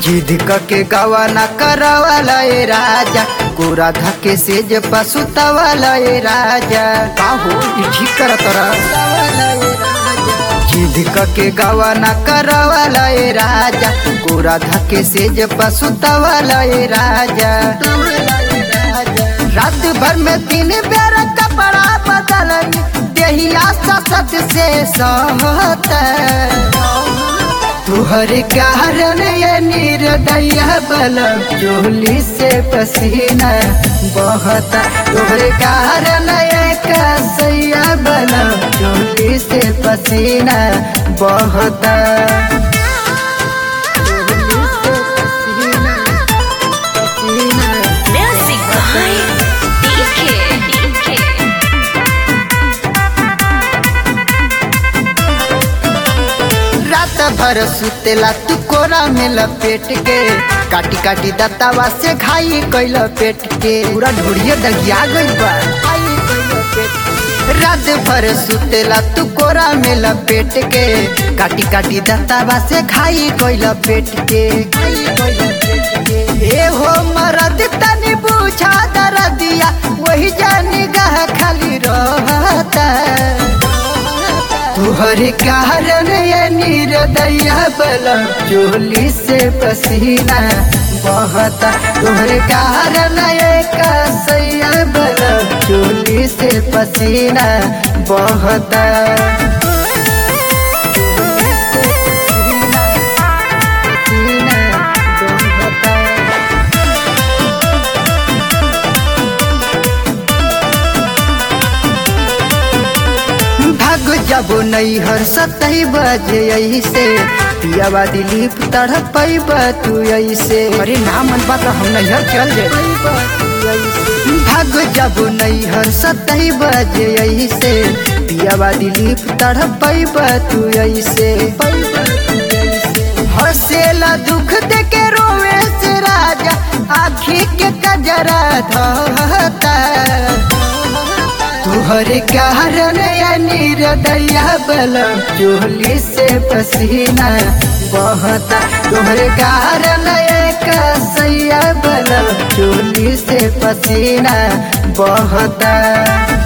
जिद के गवाना करवाला ए राजा, गोरा धके से जे पसुतवाला ए राजा। काहो ठीक करत जिद के गवाना करवाला ए राजा, गोरा धके से जे पसुतवाला ए राजा। रात भर में 3 बेर कपड़ा बदल देहिया ससत से सहता। तुहरे कारण ये निर्दया बलम चोली से पसीना बहता। तुहरे कारण ये कसैया बलम चोली से पसीना बहता। भर सुतेला तू कोरा में लपेट के, काटी काटी दत्तावा से खाई कैल पेट के। पूरा ढोड़िए दगिया गई बा। रात भर सुतेला तू कोरा में लपेट के, काटी काटी दत्तावा से खाई कैल पेट के। ए हो मरद तनी पूछा दरदिया, वही जानी गाह खाली रहता। तुहरे कारण ये निर्दया बलम चोली से पसीना बहता। तुहरे कारण ये कसैया बलम चोली से पसीना बहता। जब नैहर 7 बजे ऐसे पियावा दिलीप तड़पैब तू ऐसे। अरे ना मन बात हम नैहर चल जे भाग। जब नैहर 7 बजे ऐसे पियावा दिलीप तड़पैब तू ऐसे। हसेला दुख दे के रोवे से राजा, आँखी के कजरा धोता। तुहरे कारण ये निर्दया बलम चोली से पसीना बहता। तुहरे कारण ये कसैया बलम चोली से पसीना बहता।